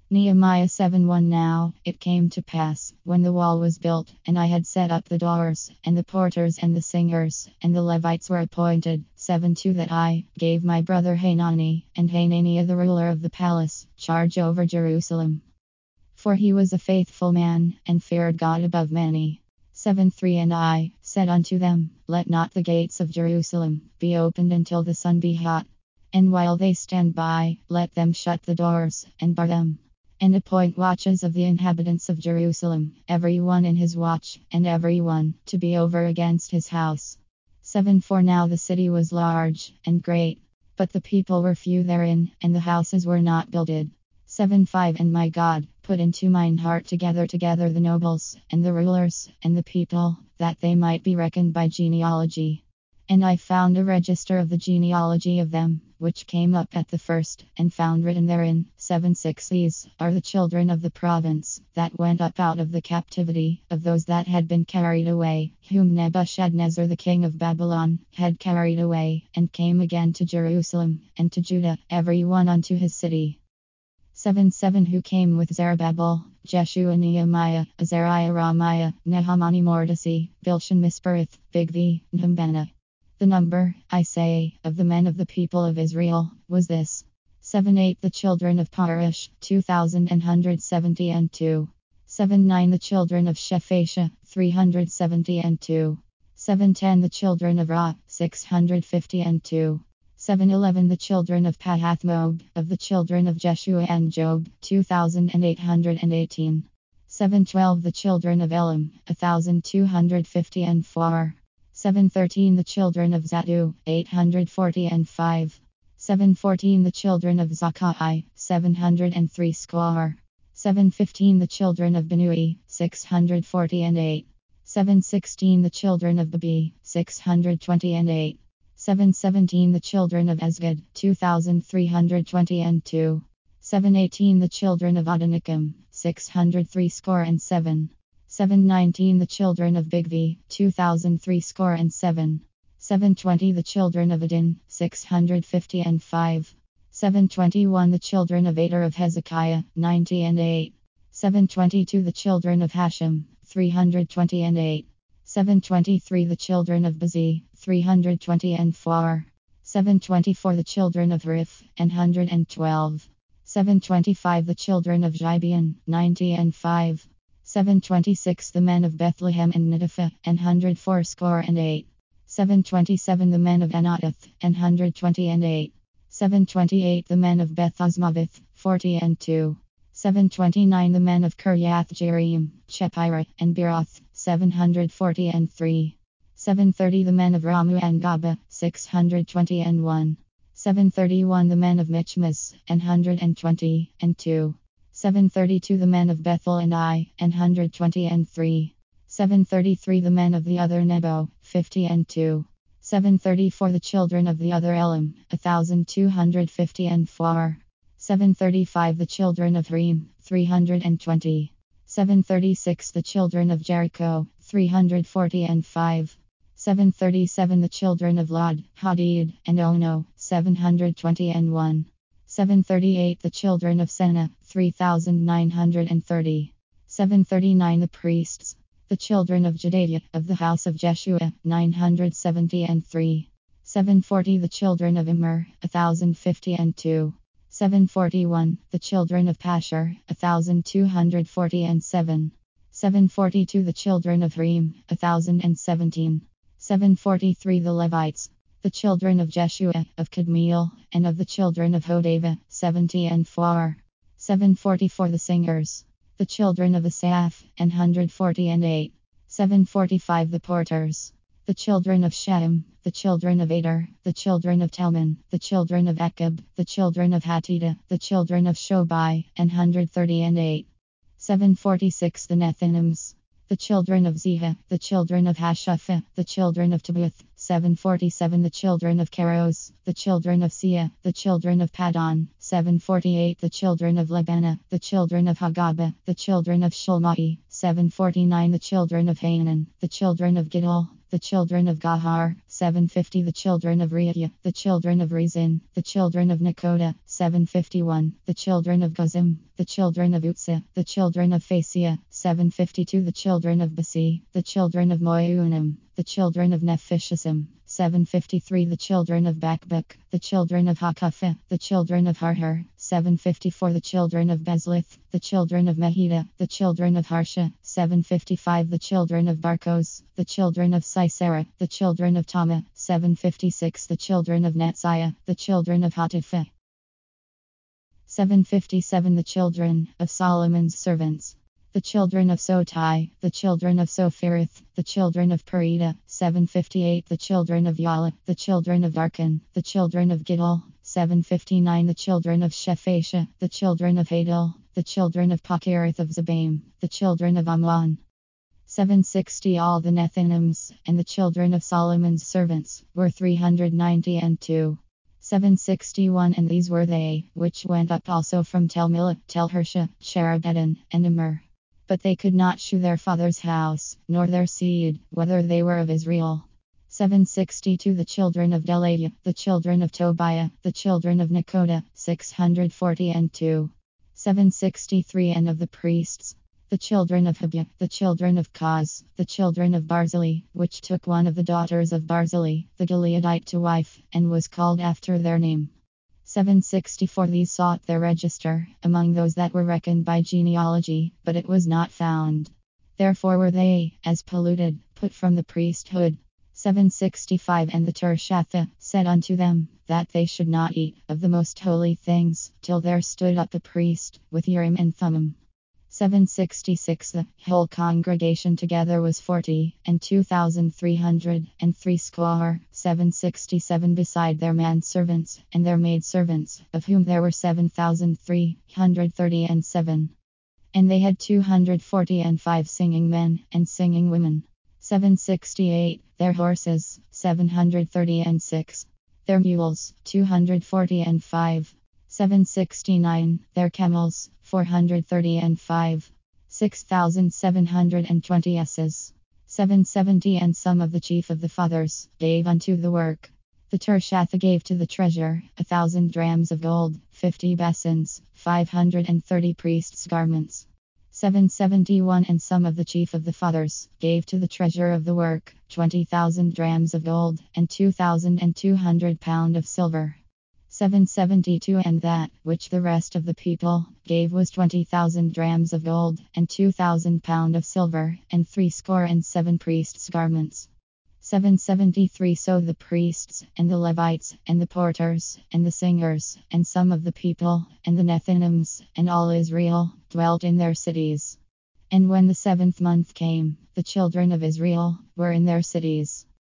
Nehemiah 7:1. Now it came to pass, when the wall was built, and I had set up the doors, and the porters, and the singers, and the Levites were appointed, 7:2, that I gave my brother Hanani, and Hananiah the ruler of the palace, charge over Jerusalem. For he was a faithful man, and feared God above many. 7:3. And I said unto them, Let not the gates of Jerusalem be opened until the sun be hot. And while they stand by, let them shut the doors, and bar them. And appoint watches of the inhabitants of Jerusalem, every one in his watch, and every one to be over against his house. 7:4. Now the city was large and great, but the people were few therein, and the houses were not builded. 7:5. And my God put into mine heart to gather together the nobles, and the rulers, and the people, that they might be reckoned by genealogy. And I found a register of the genealogy of them, which came up at the first, and found written therein, 7:6. These are the children of the province, that went up out of the captivity, of those that had been carried away, whom Nebuchadnezzar the king of Babylon had carried away, and came again to Jerusalem, and to Judah, every one unto his city. 7:7. Who came with Zerubbabel, Jeshua, Nehemiah, Azariah, Ramiah, Nahamani, Mordecai, Bilshan, Misperith, Bigvi, Nehemiah. The number, I say, of the men of the people of Israel was this: 7:8. The children of Parosh, 2,170. 7:9. The children of Shephatiah, 370. 7:10. The children of Ra, 650. 7:11. The children of Pahathmoab, of the children of Jeshua and Job, 2,818. 7:12. The children of Elam, 1,254. 7:13. The children of Zattu, 845. 7:14. The children of Zakai, 703 score. 7:15. The children of Benui, 648. 7:16. The children of Babi, 628. 7:17. The children of Ezgad, 2,322. 7:18. The children of Adonikam, 603 score and 7. 7:19. The children of Bigvi, 2,003 score and 7. 7:20. The children of Adin, 655. 7:21. The children of Ader of Hezekiah, 98. 7:22. The children of Hashem, 328. 7:23. The children of Bazi, 324. 7:24. The children of Rif, 112. 7:25. The children of Gibeon, 95. 7:26. The men of Bethlehem and Netopha, 104 score and 8. 7:27. The men of Anatoth, 128. 7:28. The men of Beth Azmaveth, 42. 7:29. The men of Kirjath Jearim, Chephirah, and Beeroth, 743. 7:30. The men of Ramu and Gaba, 621. 7:31. The men of Michmas, 122. 7:32. The men of Bethel and Ai, 123. 7:33. The men of the other Nebo, 52. 7:34. The children of the other Elam, 1,254. 7:35. The children of Reem, 320. 7:36. The children of Jericho, 345. 7:37. The children of Lod, Hadid, and Ono, 721. 7:38. The children of Senah, 3,930. 7:39. The priests, the children of Jedaiah, of the house of Jeshua, 973. 7:40. The children of Immer, 1,052. 7:41. The children of Pashur, 1,247. 7:42. The children of Reem, 1,017. 7:43. The Levites, the children of Jeshua, of Kadmiel, and of the children of Hodava, 74. 7:44. The singers, the children of Asaph, 148. 7:45. The porters, the children of Shem, the children of Ader, the children of Telman, the children of Ekab, the children of Hatita, the children of Shobai, 138. 7:46. The Nethinims, the children of Ziha, the children of Hashapha, the children of Tabuth, 7:47. The children of Keros, the children of Sia, the children of Padon, 7:48. The children of Lebana, the children of Hagaba, the children of Shulmai, 7:49. The children of Hanan, the children of Gidal, the children of Gahar, 750 the children of Riyah, the children of Rezin, the children of Nakoda, 751, the children of Gazim, the children of Utsa, the children of Phasia, 752 the children of Basi, the children of Moyunim, the children of Nephishisim, 753 the children of Bakbuk, the children of Hakafa, the children of Harhar, 754 the children of Bezlith, the children of Mehida, the children of Harsha, 755 the children of Barkos, the children of Sisera, the children of Tama, 756 the children of Netziah, the children of Hatifa, 757 the children of Solomon's servants. The children of Sotai, the children of Sophirith, the children of Perida, 758 the children of Yala, the children of Darkan, the children of Giddel, 759 the children of Shephasha, the children of Hadil, the children of Pakirith of Zebaim, the children of Amon. 760 all the Nethinims, and the children of Solomon's servants, were 390 and 2. 761 and these were they, which went up also from Telmillah, Telhersha, Sharabedan, and Immer. But they could not shew their father's house, nor their seed, whether they were of Israel. 762 the children of Delaiah, the children of Tobiah, the children of Nakoda, 640 and 2. 763 and of the priests. The children of Habya, the children of Kaz, the children of Barzillai, which took one of the daughters of Barzillai, the Gileadite, to wife, and was called after their name. 764 these sought their register, among those that were reckoned by genealogy, but it was not found. Therefore were they, as polluted, put from the priesthood. 765 and the Tershatha said unto them, that they should not eat of the most holy things, till there stood up a priest, with Urim and Thummim. 766 the whole congregation together was 40, and 2,303 score. 767 beside their manservants, and their maidservants, of whom there were 7,330 and 7. And they had 240 and 5 singing men, and singing women. 768 their horses, 730 and 6. Their mules, 240 and 5. 769 their camels, 430 and 5. 6,720 asses. 770 and some of the chief of the fathers gave unto the work. The Tershatha gave to the treasure 1,000 drams of gold, 50 basins, 530 priests' garments. 771 and some of the chief of the fathers gave to the treasure of the work 20,000 drams of gold, and 2,200 pound of silver. 772 and that which the rest of the people gave was 20,000 drams of gold, and 2,000 pound of silver, and 67 priests' garments. 773 so the priests, and the Levites, and the porters, and the singers, and some of the people, and the Nethinims, and all Israel, dwelt in their cities. And when the 7th month came, the children of Israel were in their cities.